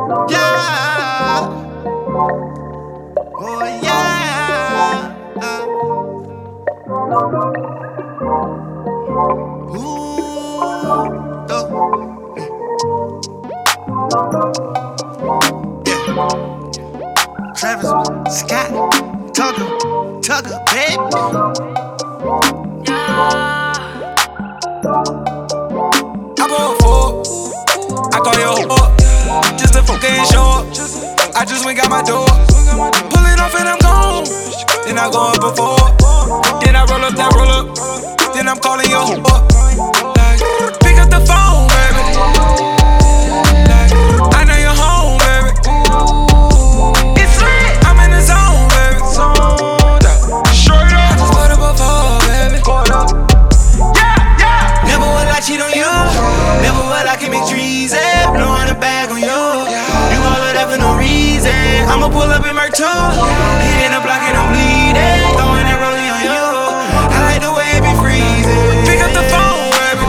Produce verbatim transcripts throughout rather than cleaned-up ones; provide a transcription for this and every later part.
Yeah. Oh yeah. Ooh. Though. Yeah. Travis Scott. Tugger. Tugger, baby. I go for I call your whore, just a fucking short. I just went got my door, pull it off and I'm gone. Then I go up before, then I roll up that roll up, then I'm calling your whore. Like, pick up the phone, baby. Like, I know you're home, baby. It's lit, I'm in the zone, baby. Zoned out, straight up. I just put up a phone, baby. Yeah, yeah. Never will I cheat on you. Never will I keep it treason. Blowing a bag on you. You all of that for no reason. I'ma pull up in Merc two. Hitting the block and I'm bleeding. Throwing that rolling on you. I like the way it be freezing. Pick up the phone, baby.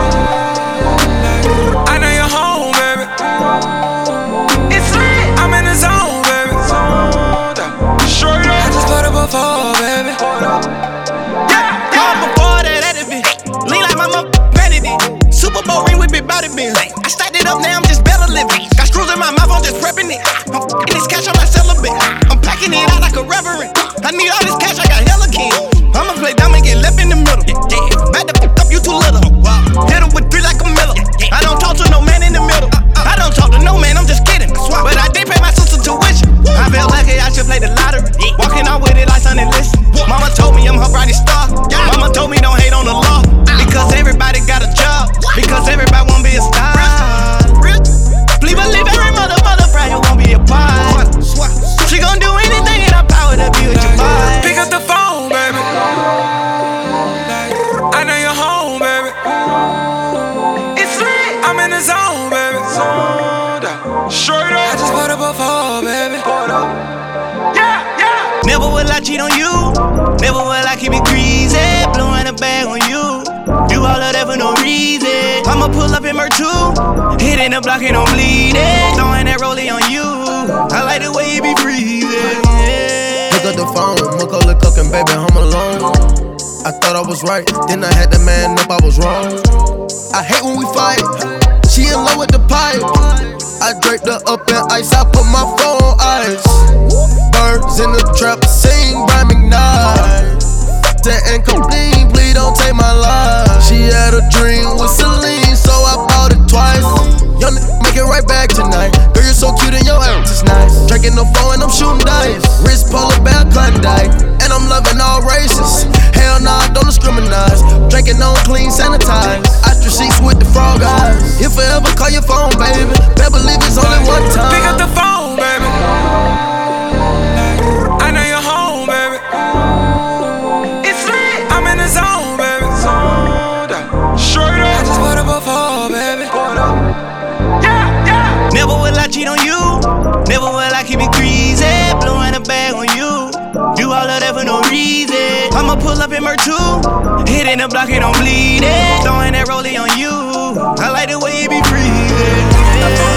I know you're home, baby. It's lit. I'm in the zone, baby. Straight up. I just put up a phone, baby. Yeah, yeah. Before that, that been lean like my motherfucking vanity. Super Bowl ring with big body bin. I stacked it up, now I'm just better living. Got screws in my mouth, I'm just prepping it. I'm f***ing this cash, I'm not celibate. I'm packing it out like a reverend. I need all this cash, I got hella king. I'ma play dumb and get left in the middle. Back the f*** up, you too little. Hit him with three like a Miller. I don't talk to no man in the middle. I don't talk to no man, I'm just kidding. But I did pay my sister tuition. I felt lucky I should play the lottery. Walking out with it like Sunday listen. Mama told me I'm her brightest star. Mama told me don't hate on the law. Because everybody got a job. Because everybody wanna be a star. Please believe every mother, mother, friend who gon' be a part. She gon' do anything in her power to be with your boy. Pick up the phone, baby. I know you're home, baby. It's lit. I'm in the zone, baby. Straight up. I just put up a phone, baby. Yeah, yeah. Never will I cheat on you. Never will I keep it greasy. Blowing a bag on you. Do all of that for no reason. I'ma pull up in Merc two. Hitting the block and I'm bleeding. Throwing that rollie on you. I like the way you be breathing. Yeah. Pick up the phone, Macaulay Culkin, baby, home alone. I thought I was right, then I had to man up, I was wrong. I hate when we fight. She in love with the pipe. I draped her up in ice, I put my phone on ice. Birds in the trap, sing by McKnight. The incomplete, please don't take my life. She had a dream with Celine, so I bought it twice. Young n***, make it right back tonight. Girl, you're so cute and your ass is nice. Drinking the phone and I'm shooting dice. Wrist polar bear Klondike, and I'm loving all races. Hell nah, don't discriminate. Drinking on clean, sanitized. Ostrich sheets with the frog eyes. If I ever call your phone, baby, better believe it's only one time. Pick up the phone, baby. I know you're home, baby. It's lit. I'm in the zone, baby. Straight up. I just put up a phone, baby. Yeah, yeah. Never will I cheat on you. Never will I keep it greasy. Blowing a bag on you. Do all of that for no reason. I'ma pull up in Merc two. Hitting the block and I'm bleeding. Throwing that rollie on you. I like the way you be breathing.